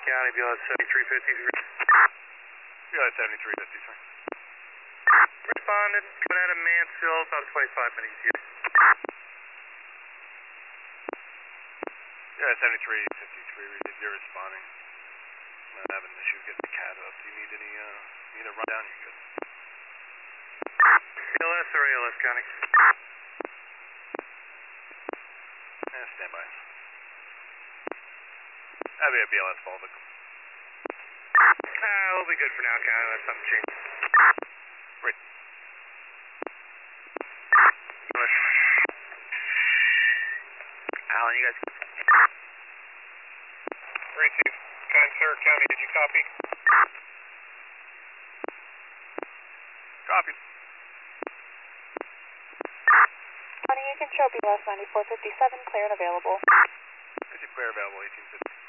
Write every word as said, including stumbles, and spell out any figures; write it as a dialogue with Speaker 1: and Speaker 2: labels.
Speaker 1: County, B L S seventy-three fifty-three.
Speaker 2: B L S seventy-three fifty-three.
Speaker 1: Responded, coming out of Mansfield, about twenty-five minutes here.
Speaker 2: Yeah, seventy-three fifty-three, you're responding. I'm having an issue getting the cat up. Do you need any, uh, need a rundown? You're good.
Speaker 1: B L S or A L S, County?
Speaker 2: Yeah, stand by. That'll be a B L S ball, but...
Speaker 1: Ah, we'll be good for now, County, unless something changes.
Speaker 2: Great.
Speaker 1: Alan, you guys...
Speaker 3: Receive. Kind sir, County, did you copy?
Speaker 2: Copy.
Speaker 4: County, you can show B L S ninety-four fifty-seven, clear and available.
Speaker 2: Receive clear available, eighteen fifty.